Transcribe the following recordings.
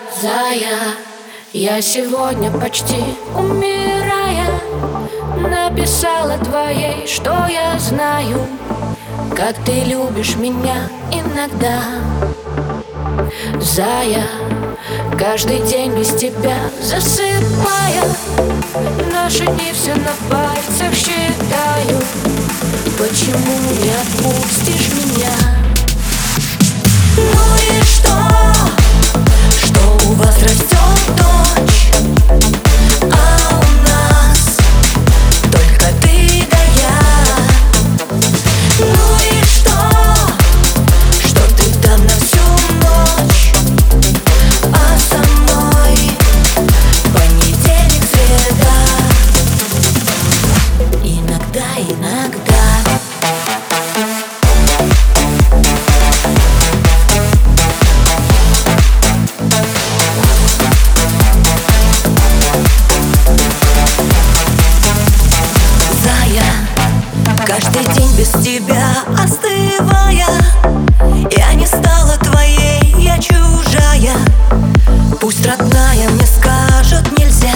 Зая, я сегодня почти умирая написала твоей, что я знаю, как ты любишь меня иногда. Зая, каждый день без тебя засыпая, наши дни все на пальцах считаю. Почему не отпустишь меня? Ну и что у вас растет дочь, а у нас только ты да я. Ну и что ты там на всю ночь, а со мной понедельник, среда. Иногда каждый день без тебя остывая, я не стала твоей, я чужая. Пусть родная мне скажет нельзя.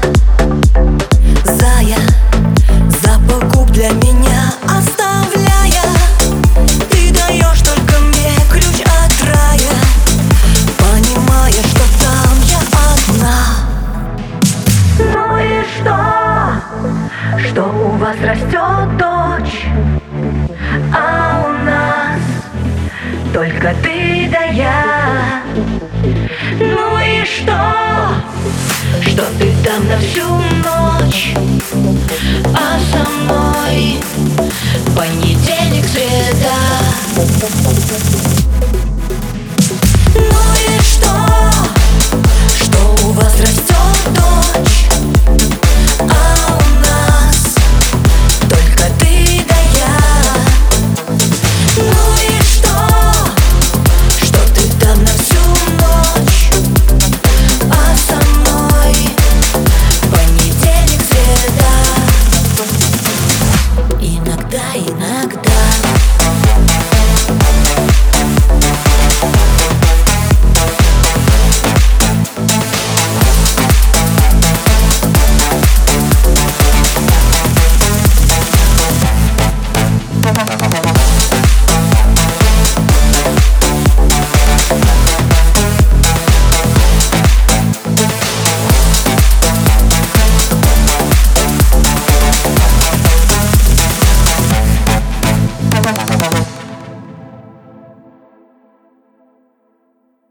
Зая, запах губ для меня оставляя, ты даешь только мне ключ от рая, понимая, что там я одна. Ну и что у вас растет дочь, а у нас только ты да я. Ну и что ты там на всю ночь, а со мной понедельник, среда. Ну и что